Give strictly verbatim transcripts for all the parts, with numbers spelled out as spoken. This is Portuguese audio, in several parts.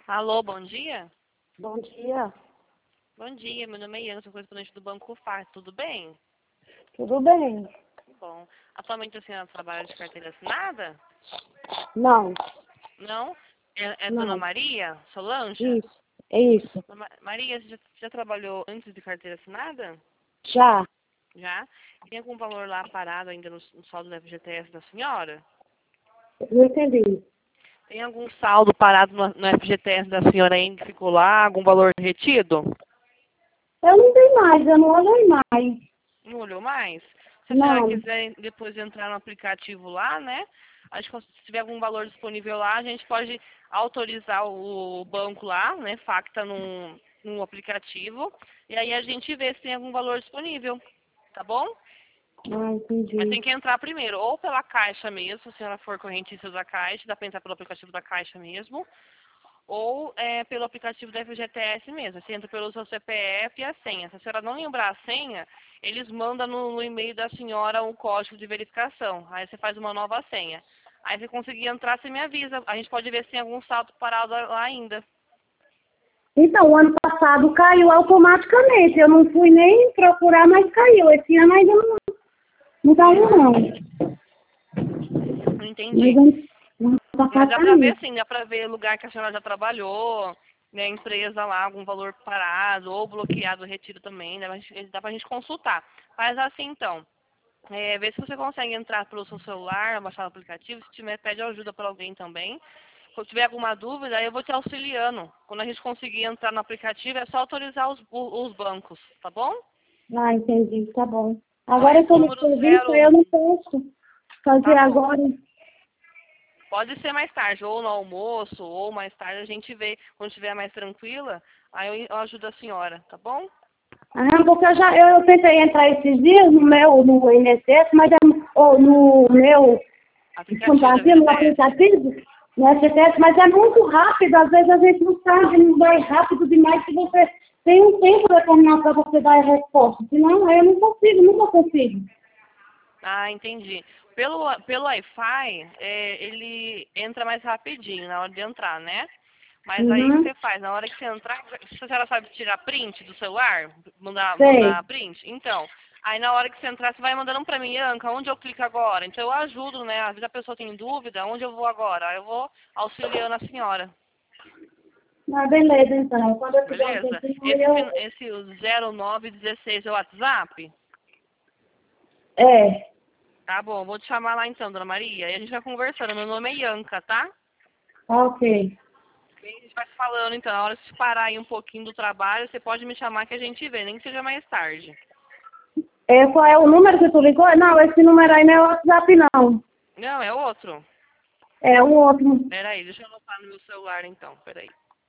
Alô, bom dia? Bom dia. Bom dia, meu nome é Iana, sou correspondente do Banco Far, tudo bem? Tudo bem? Bom, atualmente a senhora trabalha de carteira assinada? Não, Não? É, é Dona não. Maria Solange? Isso, é isso. Dona Ma- Maria, você já, já trabalhou antes de carteira assinada? Já. Já? Tem algum valor lá parado ainda no, no saldo do F G T S da senhora? Não entendi. Tem algum saldo parado no, no F G T S da senhora ainda que ficou lá? Algum valor retido? Eu não tenho mais, eu não olhei mais. Não olhou mais? Se a senhora Não. quiser depois entrar no aplicativo lá, né? Acho que se tiver algum valor disponível lá, a gente pode autorizar o banco lá, né? Facta num, num aplicativo. E aí a gente vê se tem algum valor disponível. Tá bom? Ah, Mas entendi. tem que entrar primeiro, ou pela Caixa mesmo, se a senhora for correntista da Caixa, dá para entrar pelo aplicativo da Caixa mesmo, ou é, pelo aplicativo da F G T S mesmo. Você entra pelo seu C P F e a senha. Se a senhora não lembrar a senha, eles mandam no, no e-mail da senhora um código de verificação. Aí você faz uma nova senha. Aí se conseguir entrar, você me avisa. A gente pode ver se tem algum saldo parado lá ainda. Então, o ano passado caiu automaticamente. Eu não fui nem procurar, mas caiu. Esse ano ainda não, não caiu, Uhum, não. não Mas entendi. ano ano Mas passado dá pra caiu. ver sim, dá pra ver lugar que a senhora já trabalhou, né, empresa lá, algum valor parado, ou bloqueado, retiro também, dá pra gente, dá pra gente consultar. Faz assim então. É, vê se você consegue entrar pelo seu celular, baixar o aplicativo. Se tiver, pede ajuda para alguém também. Se tiver alguma dúvida, aí eu vou te auxiliando. Quando a gente conseguir entrar no aplicativo, é só autorizar os, o- os bancos, tá bom? Ah, entendi. Tá bom. Ó, Agora eu esse estou no número serviço, zero, aí eu não posso fazer tá bom. agora. Pode ser mais tarde, ou no almoço, ou mais tarde a gente vê, quando estiver mais tranquila, aí eu, eu ajudo a senhora, tá bom? Ah, porque eu já eu, eu tentei entrar esses dias no meu, no I N S S, mas é, ou no meu Aplicativo da fantasia, no F G T S. aplicativo, no F G T S, mas é muito rápido, às vezes a gente não sabe, não vai rápido demais se você tem um tempo determinado para você dar a resposta. Senão eu não consigo, nunca consigo. Ah, entendi. Pelo, pelo Wi-Fi, é, ele entra mais rapidinho na hora de entrar, né? Mas aí o que Uhum, você faz? Na hora que você entrar, se a senhora sabe tirar print do celular, mandar, sei. mandar print, então, aí na hora que você entrar, você vai mandando pra mim, Anca, onde eu clico agora? Então eu ajudo, né? Às vezes a pessoa tem dúvida, onde eu vou agora? Aí eu vou auxiliando a senhora, Mas beleza, então. Quando eu tiver um beleza? tempinho, Esse, eu... fin- esse zero nove dezesseis é o WhatsApp? É, Tá bom, vou te chamar lá então, dona Maria, e a gente vai conversando. Meu nome é Ianca, tá? ok. A gente vai se falando então. Na hora de parar aí um pouquinho do trabalho, você pode me chamar que a gente vê, nem que seja mais tarde. É, qual é o número que tu ligou? Não, esse número aí não é o WhatsApp, não. Não, é outro. É o outro. Peraí, deixa eu anotar no meu celular então. Peraí.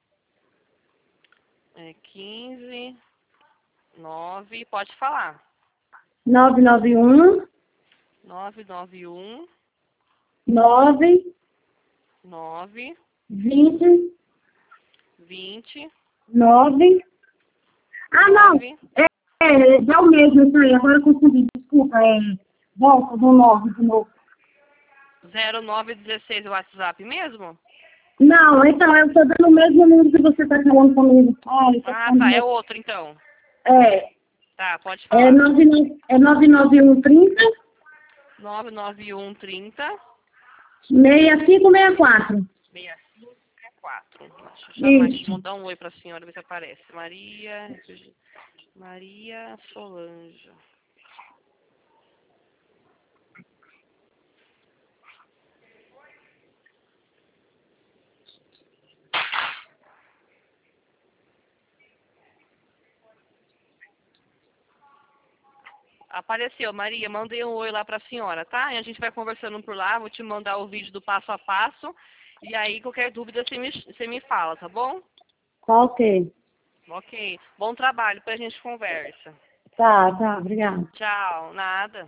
É quinze, nove, pode falar. nove nove um nove nove um, nove nove, vinte vinte, nove. Ah, não. nove, É, é, é o mesmo isso aí. Agora eu consegui. Desculpa. É, volta do nove de novo. zero nove dezesseis, o WhatsApp mesmo? Não, então eu estou dando o mesmo número que você está falando comigo. Ah, eu estou Ah, falando de tá, é novo. outro então. É, Tá, pode é falar. nove nove é nove nove um trinta nove nove um trinta, seis cinco seis quatro. sessenta e cinco, sessenta e quatro. Deixa eu chamar aqui, Isso. vou dar um oi pra senhora, ver se aparece. Maria, Maria Solange. Apareceu, Maria, mandei um oi lá pra senhora, tá? E a gente vai conversando por lá, vou te mandar o vídeo do passo a passo. E aí, qualquer dúvida, você me, você me fala, tá bom? Tá ok. Ok. Bom trabalho, depois a gente conversa. Tá, tá, obrigada. Tchau, nada.